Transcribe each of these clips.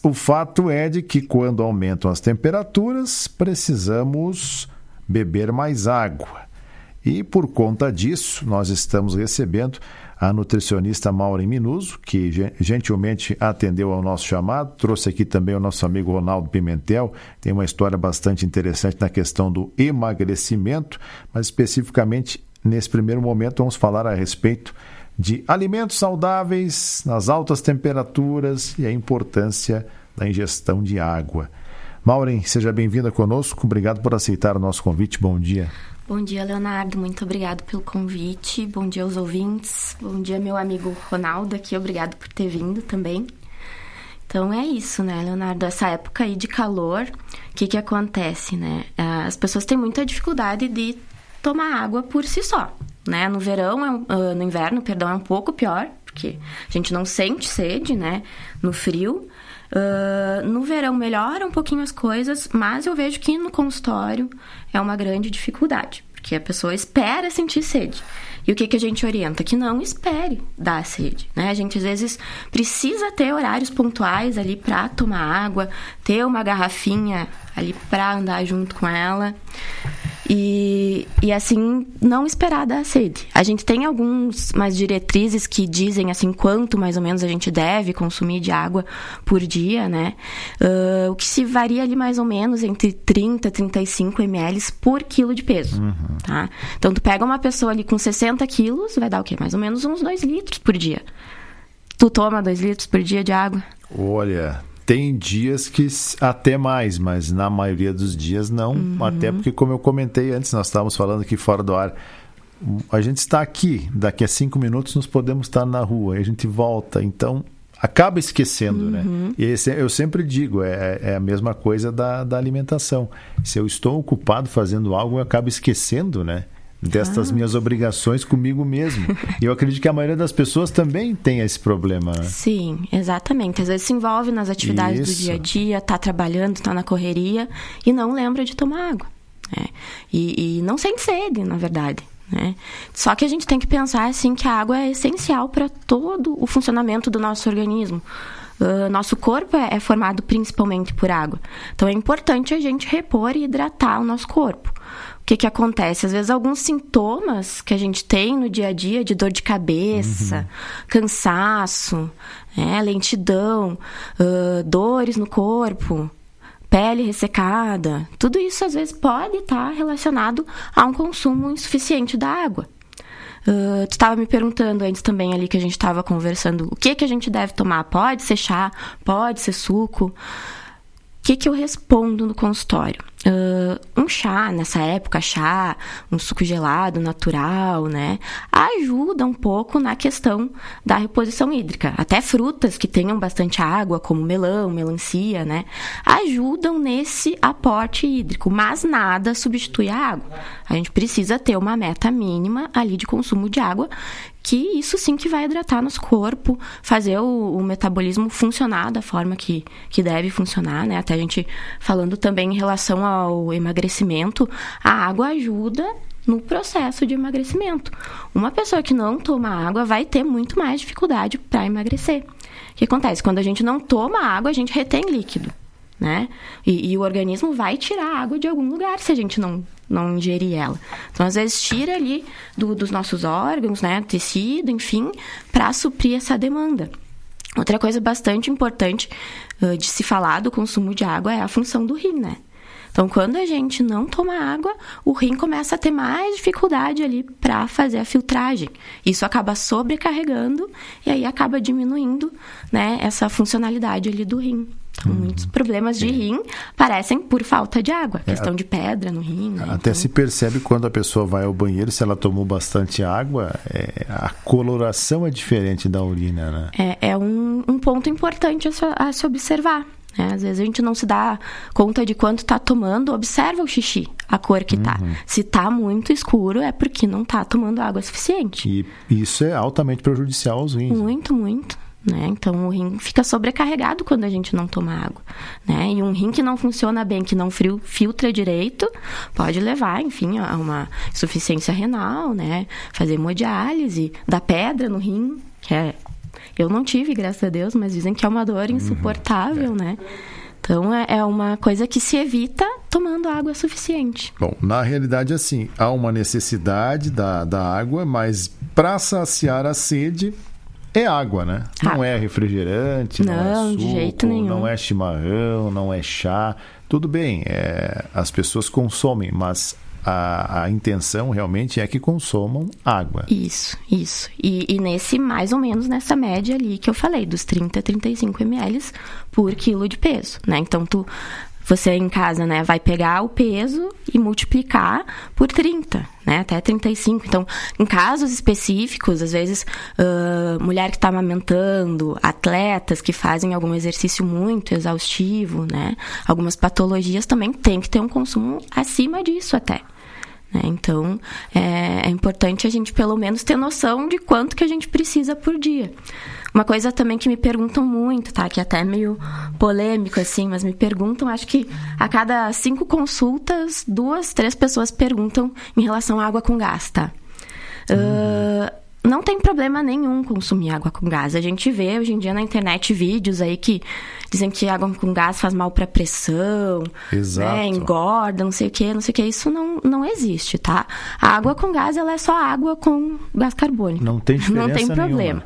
o fato é de que quando aumentam as temperaturas, precisamos beber mais água. E por conta disso, nós estamos recebendo a nutricionista Maureen Minuso, que gentilmente atendeu ao nosso chamado, trouxe aqui também o nosso amigo Ronaldo Pimentel, tem uma história bastante interessante na questão do emagrecimento, mas especificamente nesse primeiro momento vamos falar a respeito de alimentos saudáveis nas altas temperaturas e a importância da ingestão de água. Maureen, seja bem-vinda conosco, obrigado por aceitar o nosso convite, bom dia. Bom dia, Leonardo. Muito obrigado pelo convite. Bom dia aos ouvintes. Bom dia, meu amigo Ronaldo aqui. Obrigado por ter vindo também. Então, é isso, né, Leonardo? Essa época aí de calor, o que acontece, né? As pessoas têm muita dificuldade de tomar água por si só, né? No verão, no inverno, perdão, é um pouco pior, porque a gente não sente sede, né? No frio. No verão melhora um pouquinho as coisas, mas eu vejo que no consultório é uma grande dificuldade, porque a pessoa espera sentir sede. E o que a gente orienta? Que não espere dar sede, né? A gente às vezes precisa ter horários pontuais ali para tomar água, ter uma garrafinha ali para andar junto com ela. E assim, não esperar dar sede. A gente tem umas diretrizes que dizem assim, quanto mais ou menos a gente deve consumir de água por dia, né? O que se varia ali mais ou menos entre 30 e 35 ml por quilo de peso, tá? Então, tu pega uma pessoa ali com 60 quilos, vai dar o quê? Mais ou menos uns 2 litros por dia. Tu toma 2 litros por dia de água? Olha... Tem dias que até mais, mas na maioria dos dias não. Até porque, como eu comentei antes, nós estávamos falando aqui fora do ar, a gente está aqui, daqui a 5 minutos nós podemos estar na rua, aí a gente volta, então acaba esquecendo, né? E eu sempre digo, é a mesma coisa da alimentação. Se eu estou ocupado fazendo algo, eu acabo esquecendo, né? Destas minhas obrigações comigo mesmo. E eu acredito que a maioria das pessoas também tem esse problema, né? Sim, exatamente. Às vezes se envolve nas atividades do dia a dia, tá trabalhando, tá na correria e não lembra de tomar água, né? E não sente sede, na verdade, né? Só que a gente tem que pensar assim que a água é essencial para todo o funcionamento do nosso organismo. Nosso corpo é formado principalmente por água. Então é importante a gente repor e hidratar o nosso corpo. O que acontece? Às vezes alguns sintomas que a gente tem no dia a dia, de dor de cabeça, cansaço, lentidão, dores no corpo, pele ressecada, tudo isso às vezes pode estar relacionado a um consumo insuficiente da água. Tu estava me perguntando antes também ali que a gente estava conversando, o que a gente deve tomar? Pode ser chá? Pode ser suco? O que eu respondo no consultório? Um chá, nessa época, um suco gelado, natural, né? Ajuda um pouco na questão da reposição hídrica. Até frutas que tenham bastante água, como melão, melancia, né? Ajudam nesse aporte hídrico, mas nada substitui a água. A gente precisa ter uma meta mínima ali de consumo de água, que isso sim que vai hidratar nosso corpo, fazer o metabolismo funcionar da forma que deve funcionar, né? Até a gente falando também em relação ao emagrecimento, a água ajuda no processo de emagrecimento. Uma pessoa que não toma água vai ter muito mais dificuldade para emagrecer. O que acontece? Quando a gente não toma água, a gente retém líquido, né? E o organismo vai tirar a água de algum lugar se a gente não ingerir ela. Então, às vezes, tira ali dos nossos órgãos, né? Tecido, enfim, para suprir essa demanda. Outra coisa bastante importante de se falar do consumo de água é a função do rim, né? Então, quando a gente não toma água, o rim começa a ter mais dificuldade ali para fazer a filtragem. Isso acaba sobrecarregando e aí acaba diminuindo, né, essa funcionalidade ali do rim. Então, muitos problemas de rim parecem por falta de água. Questão de pedra no rim, né? Até se percebe quando a pessoa vai ao banheiro, se ela tomou bastante água, a coloração é diferente da urina, né? É um ponto importante a se observar. Às vezes a gente não se dá conta de quanto está tomando, observa o xixi, a cor que está. Se está muito escuro, é porque não está tomando água suficiente. E isso é altamente prejudicial aos rins. Muito, muito. Né? Então, o rim fica sobrecarregado quando a gente não toma água, né? E um rim que não funciona bem, que não filtra direito, pode levar, enfim, a uma insuficiência renal, né? Fazer hemodiálise, dar pedra no rim, que é Eu não tive, graças a Deus, mas dizem que é uma dor insuportável, né? Então, é uma coisa que se evita tomando água suficiente. Bom, na realidade, assim, há uma necessidade da água, mas para saciar a sede é água, né? Não é refrigerante, não é suco, de jeito nenhum. Não é chimarrão, não é chá. Tudo bem, as pessoas consomem, mas a intenção realmente é que consomam água. Isso. E mais ou menos nessa média ali que eu falei, dos 30 a 35 ml por quilo de peso, né? Então, você em casa, né, vai pegar o peso e multiplicar por 30, né, até 35. Então, em casos específicos, às vezes, mulher que está amamentando, atletas que fazem algum exercício muito exaustivo, né, algumas patologias também tem que ter um consumo acima disso até. Então, é importante a gente pelo menos ter noção de quanto que a gente precisa por dia. Uma coisa também que me perguntam muito, tá? Que é até meio polêmico, assim, mas me perguntam, acho que a cada 5 consultas, 2, 3 pessoas perguntam em relação à água com gás, tá? Não tem problema nenhum consumir água com gás. A gente vê hoje em dia na internet vídeos aí que dizem que água com gás faz mal para pressão, né, engorda, não sei o que. Isso não existe, tá? A água com gás, ela é só água com gás carbônico. Não tem diferença. Não tem problema.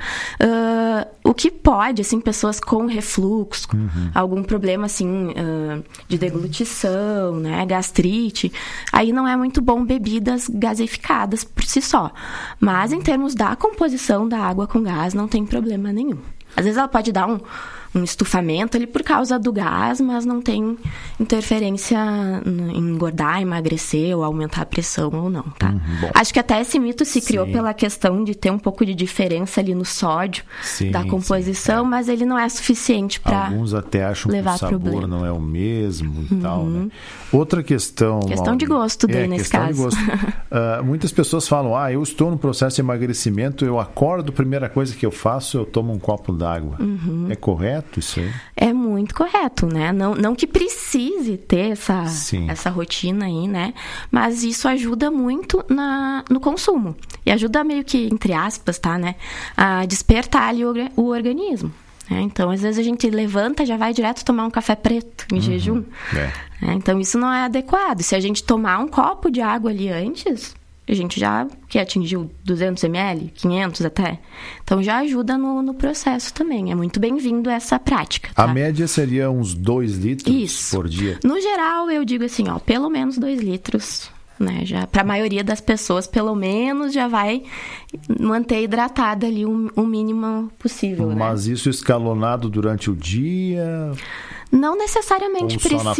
O que pode, assim, pessoas com refluxo, algum problema, assim, de deglutição, né, gastrite, aí não é muito bom bebidas gaseificadas por si só. Mas em termos da composição da água com gás, não tem problema nenhum. Às vezes ela pode dar um estufamento ali por causa do gás, mas não tem interferência em engordar, emagrecer ou aumentar a pressão ou não, tá? Acho que até esse mito se criou pela questão de ter um pouco de diferença ali no sódio da composição, mas ele não é suficiente para alguns até acham levar que o sabor problema. não é o mesmo e tal, né? Outra questão... Questão de gosto daí nesse caso. De gosto. Muitas pessoas falam, eu estou no processo de emagrecimento, eu acordo, a primeira coisa que eu faço, eu tomo um copo d'água. É correto isso aí? É muito correto, né? Não que precise ter essa rotina aí, né? Mas isso ajuda muito no consumo. E ajuda meio que, entre aspas, tá, né? A despertar ali o organismo. Então, às vezes a gente levanta, já vai direto tomar um café preto em jejum. Então, isso não é adequado. Se a gente tomar um copo de água ali antes, a gente já atingiu 200 ml, 500 até. Então, já ajuda no processo também. É muito bem-vindo essa prática. Tá? A média seria uns 2 litros por dia? No geral, eu digo assim, pelo menos 2 litros. Né? Já, para a maioria das pessoas, pelo menos, já vai manter hidratada ali o mínimo possível. Mas isso escalonado durante o dia? Não necessariamente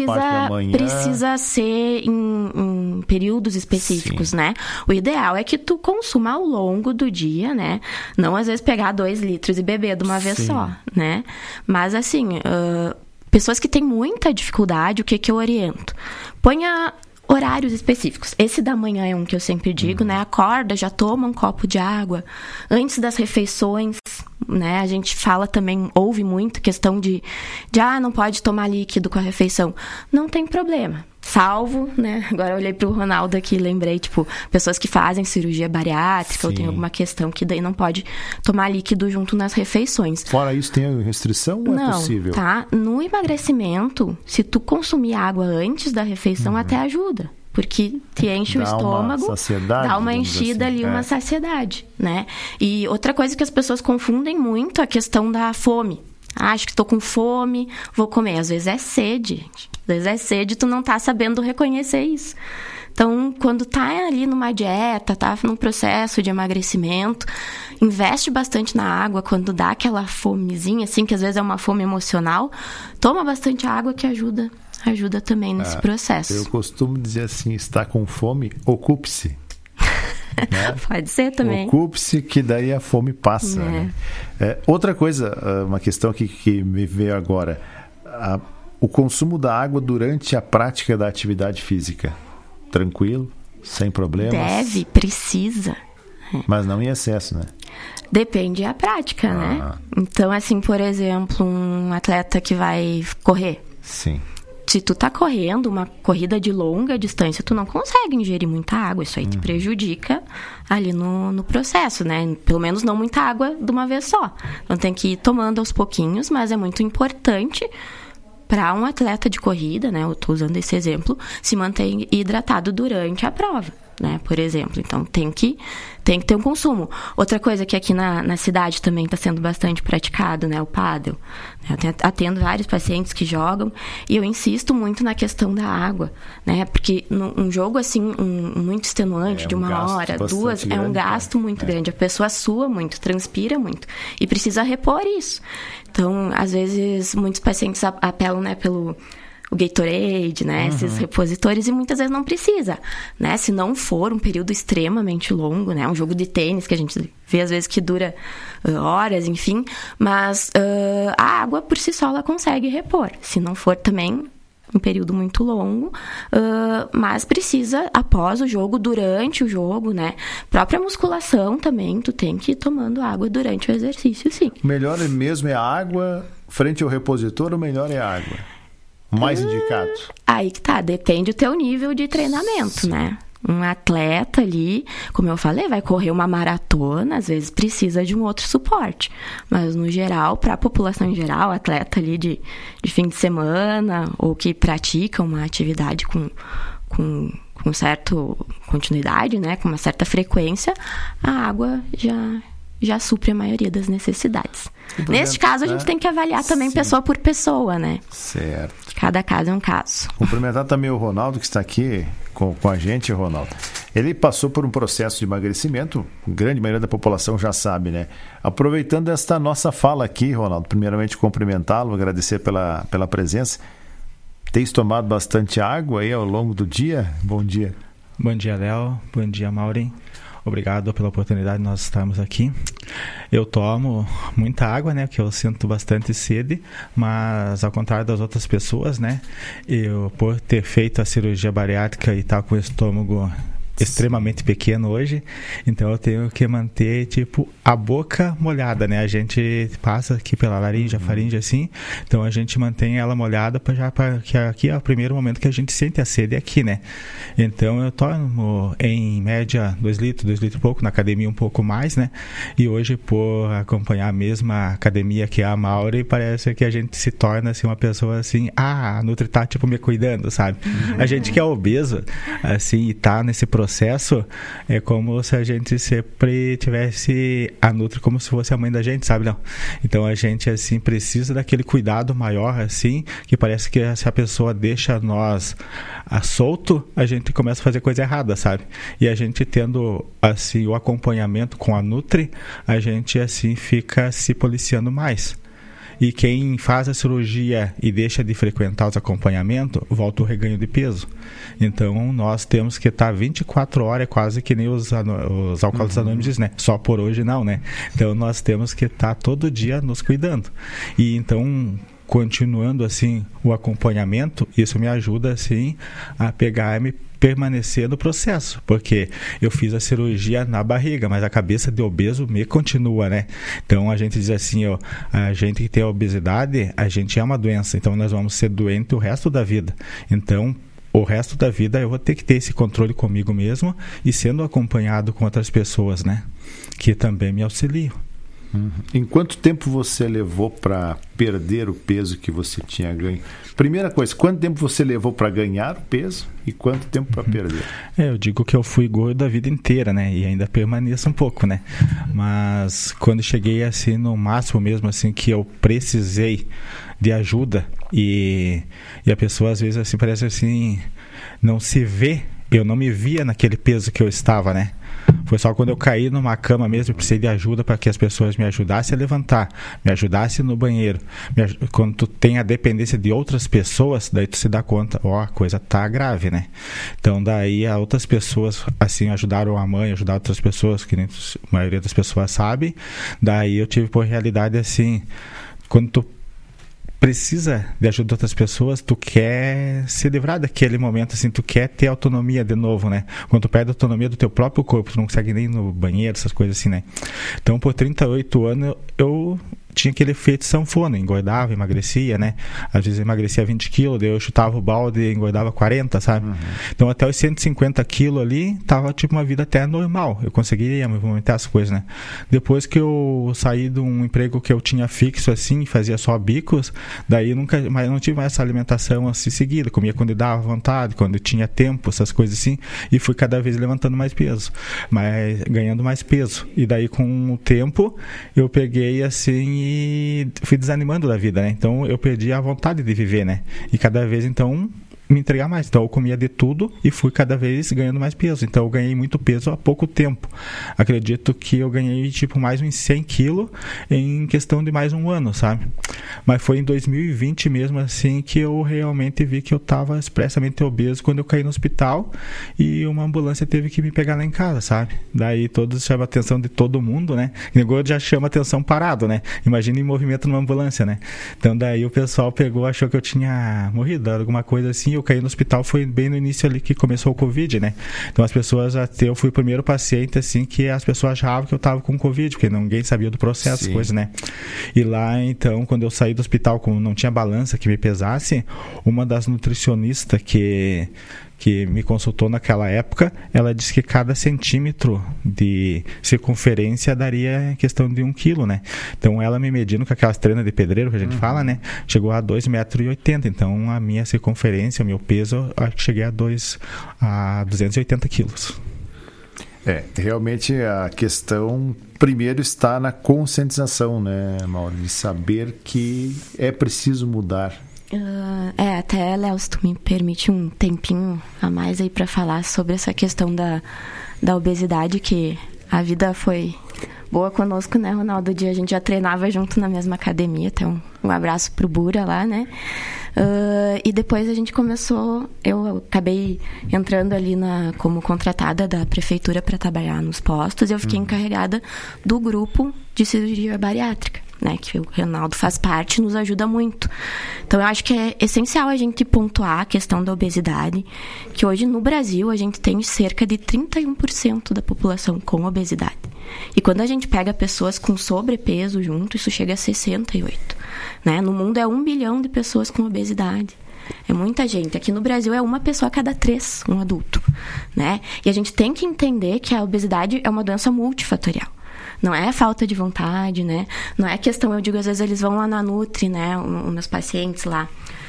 precisa ser em períodos específicos, né? O ideal é que tu consuma ao longo do dia, né? Não, às vezes, pegar 2 litros e beber de uma vez só, né? Mas, assim, pessoas que têm muita dificuldade, o que eu oriento? Ponha horários específicos. Esse da manhã é um que eu sempre digo, né? Acorda, já toma um copo de água. Antes das refeições, né? A gente fala também, ouve muito questão de não pode tomar líquido com a refeição. Não tem problema. Salvo, né? Agora eu olhei pro Ronaldo aqui e lembrei, pessoas que fazem cirurgia bariátrica ou tem alguma questão que daí não pode tomar líquido junto nas refeições. Fora isso, tem restrição ou é possível? Tá. No emagrecimento, se tu consumir água antes da refeição, até ajuda. Porque te enche o estômago, dá uma enchida ali, uma saciedade, né? E outra coisa que as pessoas confundem muito é a questão da fome. Acho que estou com fome, vou comer. Às vezes é sede, gente. Às vezes é sede, tu não tá sabendo reconhecer isso. Então, quando tá ali numa dieta, tá num processo de emagrecimento, investe bastante na água. Quando dá aquela fomezinha, assim, que às vezes é uma fome emocional, toma bastante água que ajuda também nesse processo. Eu costumo dizer assim, está com fome, ocupe-se. Né? Pode ser também. Ocupe-se que daí a fome passa. Né? Outra coisa, uma questão que me veio agora, o consumo da água durante a prática da atividade física, tranquilo, sem problemas? Precisa. Mas não em excesso, né? Depende da prática, né? Então, assim, por exemplo, um atleta que vai correr. Sim. se tu tá correndo uma corrida de longa distância, tu não consegue ingerir muita água. Isso aí te prejudica ali no processo, né? Pelo menos não muita água de uma vez só. Então tem que ir tomando aos pouquinhos, mas é muito importante para um atleta de corrida, né? Eu tô usando esse exemplo, se manter hidratado durante a prova, né? Por exemplo. Então tem que ter um consumo. Outra coisa que aqui na cidade também está sendo bastante praticado, né? O pádel. Eu atendo vários pacientes que jogam e eu insisto muito na questão da água, né? Porque um jogo assim, muito extenuante, de 1 hora, 2, é um gasto muito grande. A pessoa sua muito, transpira muito e precisa repor isso. Então, às vezes, muitos pacientes apelam, né, pelo o Gatorade, né, esses repositores, e muitas vezes não precisa, né, se não for um período extremamente longo, né, um jogo de tênis que a gente vê às vezes que dura horas, enfim, mas a água por si só ela consegue repor, se não for também um período muito longo, mas precisa após o jogo, durante o jogo, né, própria musculação também, tu tem que ir tomando água durante o exercício, sim. O melhor mesmo é a água frente ao repositor, o melhor é a água? Mais indicado? Aí que tá, depende do teu nível de treinamento, né? Um atleta ali, como eu falei, vai correr uma maratona, às vezes precisa de um outro suporte. Mas, no geral, para a população em geral, atleta ali de fim de semana ou que pratica uma atividade com certa continuidade, né? Com uma certa frequência, a água já supre a maioria das necessidades. Neste caso, a gente tem que avaliar também pessoa por pessoa, né? Certo. Cada caso é um caso. Cumprimentar também o Ronaldo, que está aqui com a gente, Ronaldo. Ele passou por um processo de emagrecimento, a grande maioria da população já sabe, né? Aproveitando esta nossa fala aqui, Ronaldo, primeiramente cumprimentá-lo, agradecer pela presença. Tens tomado bastante água aí ao longo do dia? Bom dia. Bom dia, Léo. Bom dia, Maureen. Obrigado pela oportunidade de nós estarmos aqui. Eu tomo muita água, né, porque eu sinto bastante sede, mas ao contrário das outras pessoas, né, eu por ter feito a cirurgia bariátrica e estar com o estômago extremamente pequeno hoje, então eu tenho que manter, tipo, a boca molhada, né? A gente passa aqui pela laringe, a faringe, assim, então a gente mantém ela molhada para que aqui é o primeiro momento que a gente sente a sede aqui, né? Então eu tomo em média 2 litros e pouco, na academia um pouco mais, né? E hoje, por acompanhar a mesma academia que a Maureen, parece que a gente se torna, assim, uma pessoa, assim, a Nutri tá, tipo, me cuidando, sabe? A gente que é obeso, assim, e tá nesse processo, é como se a gente sempre tivesse a Nutri como se fosse a mãe da gente, sabe, não? Então a gente, assim, precisa daquele cuidado maior, assim, que parece que se a pessoa deixa nós solto, a gente começa a fazer coisa errada, sabe? E a gente tendo, assim, o acompanhamento com a Nutri, a gente, assim, fica se policiando mais. E quem faz a cirurgia e deixa de frequentar os acompanhamentos, volta o reganho de peso. Então, nós temos que estar 24 horas, quase que nem os Alcoólicos Anônimos dizem, né? Só por hoje não, né? Então, nós temos que estar todo dia nos cuidando. E, então, continuando, assim, o acompanhamento, isso me ajuda, assim, a pegar e me permanecer no processo, porque eu fiz a cirurgia na barriga, mas a cabeça de obeso me continua, né? Então a gente diz assim, ó, a gente que tem a obesidade, a gente é uma doença, então nós vamos ser doentes o resto da vida. Então, o resto da vida eu vou ter que ter esse controle comigo mesmo e sendo acompanhado com outras pessoas, né? Que também me auxiliam. Em quanto tempo você levou para perder o peso que você tinha ganho? Primeira coisa, quanto tempo você levou para ganhar o peso e quanto tempo para perder? Eu digo que eu fui gordo a vida inteira, né? E ainda permaneço um pouco, né? Mas quando cheguei assim no máximo mesmo, assim, que eu precisei de ajuda e a pessoa às vezes assim parece assim, não se vê, eu não me via naquele peso que eu estava, né? Foi só quando eu caí numa cama mesmo, eu precisei de ajuda para que as pessoas me ajudassem a levantar, me ajudassem no banheiro. Quando tu tem a dependência de outras pessoas, daí tu se dá conta, ó, a coisa tá grave, né? Então daí outras pessoas, assim, ajudaram a mãe, ajudaram outras pessoas, que nem a maioria das pessoas sabe. Daí eu tive por realidade assim, quando tu precisa de ajuda de outras pessoas, tu quer se livrar daquele momento, assim, tu quer ter autonomia de novo, né? Quando tu perde a autonomia do teu próprio corpo, tu não consegue nem ir no banheiro, essas coisas assim, né? Então, por 38 anos, eu tinha aquele efeito sanfona, engordava, emagrecia, né? Às vezes emagrecia 20 quilos, daí eu chutava o balde e engordava 40, sabe? Então até os 150 quilos ali, tava tipo uma vida até normal, eu conseguiria movimentar as coisas, né? Depois que eu saí de um emprego que eu tinha fixo assim, fazia só bicos, daí não tive mais essa alimentação assim seguida, comia quando dava vontade, quando tinha tempo, essas coisas assim, e fui cada vez levantando mais peso, mas ganhando mais peso. E daí com o tempo eu peguei assim e fui desanimando da vida, né? Então eu perdi a vontade de viver, né? E cada vez então me entregar mais. Então eu comia de tudo e fui cada vez ganhando mais peso. Então eu ganhei muito peso há pouco tempo. Acredito que eu ganhei tipo mais uns 100 quilos em questão de mais um ano, sabe? Mas foi em 2020 mesmo assim que eu realmente vi que eu estava expressamente obeso quando eu caí no hospital e uma ambulância teve que me pegar lá em casa, sabe? Daí todos chamam a atenção de todo mundo, né? O negócio já chama atenção parado, né? Imagina em movimento numa ambulância, né? Então daí o pessoal pegou, achou que eu tinha morrido, alguma coisa assim. Eu caí no hospital, foi bem no início ali que começou o Covid, né? Então as pessoas, até eu fui o primeiro paciente assim que as pessoas achavam que eu tava com Covid, porque ninguém sabia do processo, coisa, né? E lá então, quando eu saí do hospital, como não tinha balança que me pesasse, uma das nutricionistas que me consultou naquela época, ela disse que cada centímetro de circunferência daria questão de 1 quilo, né? Então ela me medindo com aquelas trenas de pedreiro que a gente fala, né? Chegou a 2,80 metros. Então a minha circunferência, o meu peso, acho que cheguei a 280 quilos. Realmente a questão primeiro está na conscientização, né, Mauro? De saber que é preciso mudar. Até, Léo, se tu me permite um tempinho a mais aí para falar sobre essa questão da obesidade, que a vida foi boa conosco, né, Ronaldo? A gente já treinava junto na mesma academia, até um abraço pro Bura lá, né? E depois a gente começou, eu acabei entrando ali como contratada da prefeitura para trabalhar nos postos, e eu fiquei encarregada do grupo de cirurgia bariátrica, né, que o Ronaldo faz parte, nos ajuda muito. Então eu acho que é essencial a gente pontuar a questão da obesidade, que hoje no Brasil a gente tem cerca de 31% da população com obesidade. E quando a gente pega pessoas com sobrepeso junto, isso chega a 68%. Né? No mundo é 1 bilhão de pessoas com obesidade. É muita gente. Aqui no Brasil é uma pessoa a cada 3, um adulto. Né? E a gente tem que entender que a obesidade é uma doença multifatorial. Não é falta de vontade, né? Não é questão, eu digo, às vezes eles vão lá na Nutri, né? Os meus pacientes lá.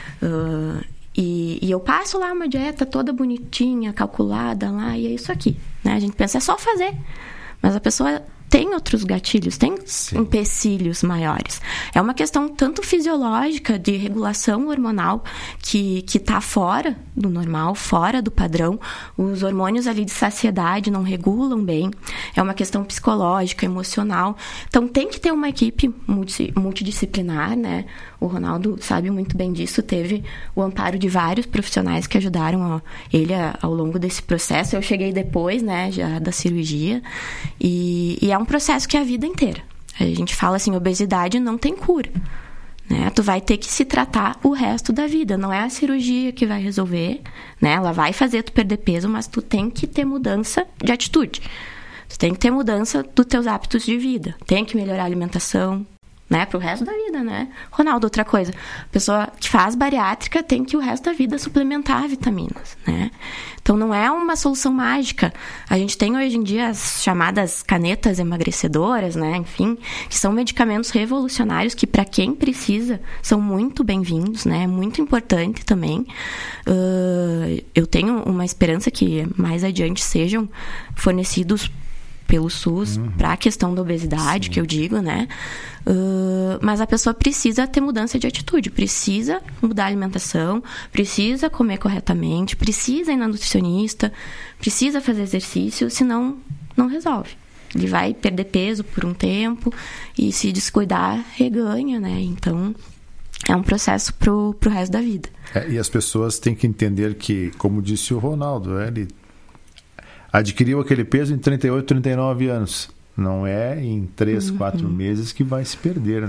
E eu passo lá uma dieta toda bonitinha, calculada lá, e é isso aqui. Né? A gente pensa, é só fazer. Mas a pessoa tem outros gatilhos, tem empecilhos maiores. É uma questão tanto fisiológica, de regulação hormonal, que está fora do normal, fora do padrão. Os hormônios ali de saciedade não regulam bem. É uma questão psicológica, emocional. Então, tem que ter uma equipe multidisciplinar, né? O Ronaldo sabe muito bem disso. Teve o amparo de vários profissionais que ajudaram ele ao longo desse processo. Eu cheguei depois, né, já da cirurgia. E é um processo que é a vida inteira. A gente fala assim, obesidade não tem cura. Né? Tu vai ter que se tratar o resto da vida. Não é a cirurgia que vai resolver. Né? Ela vai fazer tu perder peso, mas tu tem que ter mudança de atitude. Tu tem que ter mudança dos teus hábitos de vida. Tem que melhorar a alimentação, né, pro resto da vida, né? Ronaldo, outra coisa, a pessoa que faz bariátrica tem que o resto da vida suplementar vitaminas, né? Então não é uma solução mágica. A gente tem hoje em dia as chamadas canetas emagrecedoras, né? Enfim, que são medicamentos revolucionários que para quem precisa são muito bem-vindos, né? É muito importante também. Eu tenho uma esperança que mais adiante sejam fornecidos pelo SUS para a questão da obesidade, que eu digo, né? Mas a pessoa precisa ter mudança de atitude, precisa mudar a alimentação, precisa comer corretamente, precisa ir na nutricionista, precisa fazer exercício, senão não resolve. Ele vai perder peso por um tempo e, se descuidar, reganha, né? Então, é um processo pro resto da vida. E as pessoas têm que entender que, como disse o Ronaldo, ele adquiriu aquele peso em 38, 39 anos. Não é em 3, 4 meses que vai se perder, né?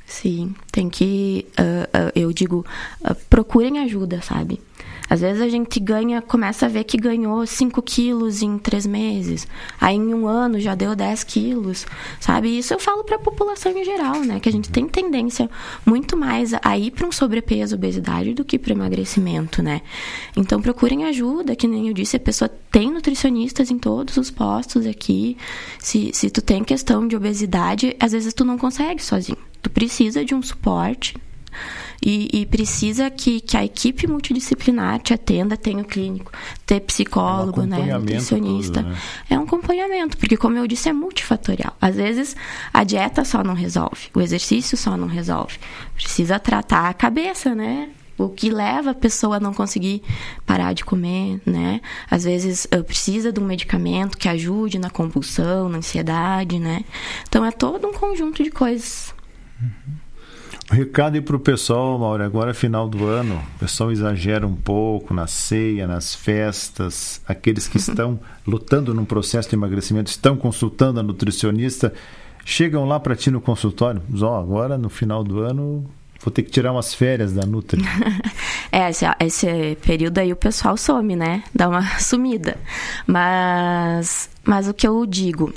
Sim, tem que, eu digo, procurem ajuda, sabe? Às vezes a gente começa a ver que ganhou 5 quilos em 3 meses. Aí em 1 ano já deu 10 quilos, sabe? Isso eu falo para a população em geral, né? Que a gente tem tendência muito mais a ir para um sobrepeso, obesidade, do que para emagrecimento, né? Então procurem ajuda, que nem eu disse, a pessoa tem nutricionistas em todos os postos aqui. Se tu tem questão de obesidade, às vezes tu não consegue sozinho. Tu precisa de um suporte. E precisa que a equipe multidisciplinar te atenda, tenha o clínico, ter psicólogo, né, nutricionista. Tudo, né? É um acompanhamento, porque como eu disse, é multifatorial. Às vezes a dieta só não resolve, o exercício só não resolve. Precisa tratar a cabeça, né? O que leva a pessoa a não conseguir parar de comer, né? Às vezes precisa de um medicamento que ajude na compulsão, na ansiedade, né? Então é todo um conjunto de coisas. Recado aí para o pessoal, Mauri, agora é final do ano, o pessoal exagera um pouco na ceia, nas festas, aqueles que estão lutando num processo de emagrecimento, estão consultando a nutricionista, chegam lá para ti no consultório, agora no final do ano vou ter que tirar umas férias da Nutri. Esse período aí o pessoal some, né? Dá uma sumida. Mas o que eu digo,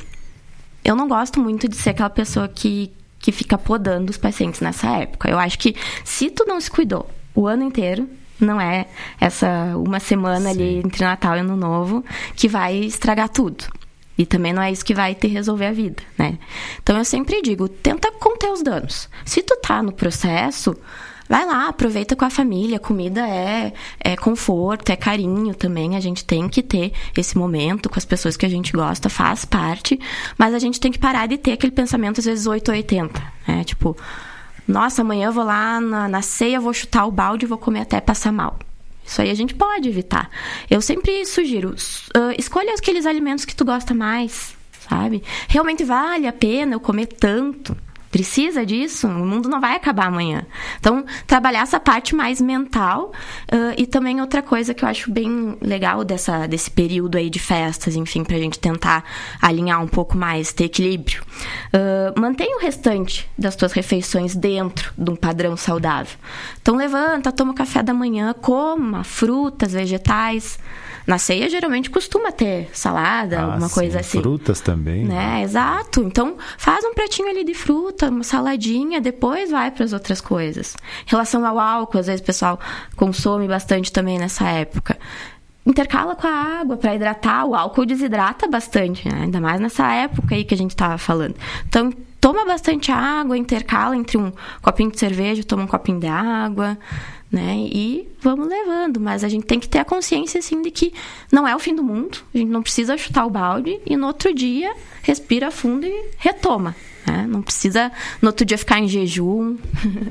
eu não gosto muito de ser aquela pessoa que fica podando os pacientes nessa época. Eu acho que se tu não se cuidou o ano inteiro, não é essa uma semana ali entre Natal e Ano Novo que vai estragar tudo. E também não é isso que vai te resolver a vida, né? Então eu sempre digo, tenta conter os danos. Se tu tá no processo, vai lá, aproveita com a família. Comida é conforto, é carinho também. A gente tem que ter esse momento com as pessoas que a gente gosta, faz parte. Mas a gente tem que parar de ter aquele pensamento, às vezes, 880. Né? Tipo, nossa, amanhã eu vou lá na ceia, vou chutar o balde e vou comer até passar mal. Isso aí a gente pode evitar. Eu sempre sugiro, escolha aqueles alimentos que tu gosta mais, sabe? Realmente vale a pena eu comer tanto? Precisa disso? O mundo não vai acabar amanhã. Então, trabalhar essa parte mais mental. E também outra coisa que eu acho bem legal desse período aí de festas, enfim, pra gente tentar alinhar um pouco mais, ter equilíbrio. Mantenha o restante das tuas refeições dentro de um padrão saudável. Então, levanta, toma o café da manhã, coma frutas, vegetais. Na ceia, geralmente, costuma ter salada, alguma coisa assim. Frutas também. Né? Exato. Então, faz um pratinho ali de fruta, uma saladinha, depois vai para as outras coisas. Em relação ao álcool, às vezes o pessoal consome bastante também nessa época. Intercala com a água para hidratar. O álcool desidrata bastante, né? Ainda mais nessa época aí que a gente estava falando. Então, toma bastante água, intercala entre um copinho de cerveja, toma um copinho de água, né? E vamos levando, mas a gente tem que ter a consciência assim de que não é o fim do mundo, a gente não precisa chutar o balde e no outro dia respira fundo e retoma, né? Não precisa no outro dia ficar em jejum,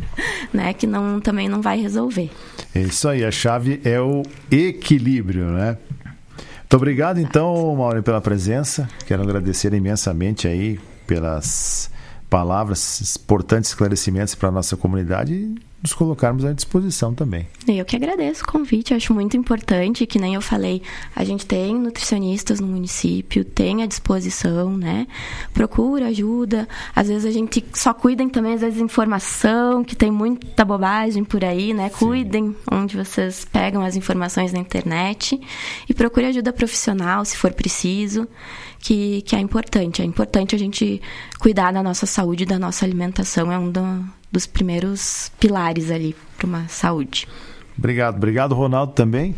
né? Que também não vai resolver. É isso aí, a chave é o equilíbrio, né? Muito obrigado então, Mauri, pela presença, quero agradecer imensamente aí pelas palavras, importantes esclarecimentos para a nossa comunidade e nos colocarmos à disposição também. Eu que agradeço o convite, eu acho muito importante, que nem eu falei, a gente tem nutricionistas no município, tem à disposição, né? Procura ajuda, às vezes a gente só cuidem também, às vezes, informação, que tem muita bobagem por aí, né? Sim. Cuidem onde vocês pegam as informações na internet e procure ajuda profissional, se for preciso, que é importante. É importante a gente cuidar da nossa saúde, da nossa alimentação, é um dos primeiros pilares ali para uma saúde. Obrigado, Ronaldo, também.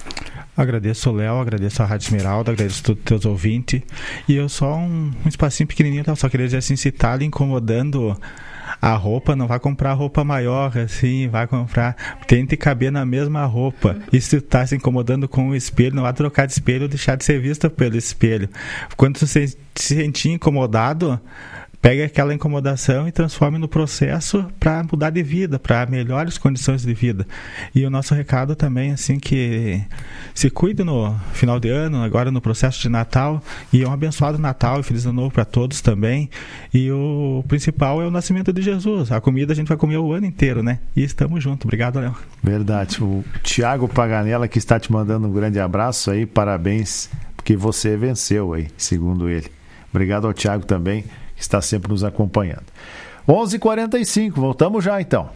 Agradeço o Léo, agradeço a Rádio Esmeralda, agradeço a todos os teus ouvintes. E eu só um espacinho pequenininho, só queria dizer assim, se tá lhe incomodando a roupa, não vai comprar roupa maior, assim, vai comprar, tente caber na mesma roupa. E se tá se incomodando com o espelho, não vai trocar de espelho ou deixar de ser vista pelo espelho. Quando você se sentir incomodado, pegue aquela incomodação e transforme no processo para mudar de vida, para melhores condições de vida. E o nosso recado também, assim, que se cuide no final de ano, agora no processo de Natal, e um abençoado Natal e Feliz Ano Novo para todos também. E o principal é o nascimento de Jesus. A comida a gente vai comer o ano inteiro, né? E estamos juntos. Obrigado, Léo. Verdade. O Tiago Paganella que está te mandando um grande abraço aí, parabéns, porque você venceu aí, segundo ele. Obrigado ao Tiago também, que está sempre nos acompanhando. 11h45, voltamos já então.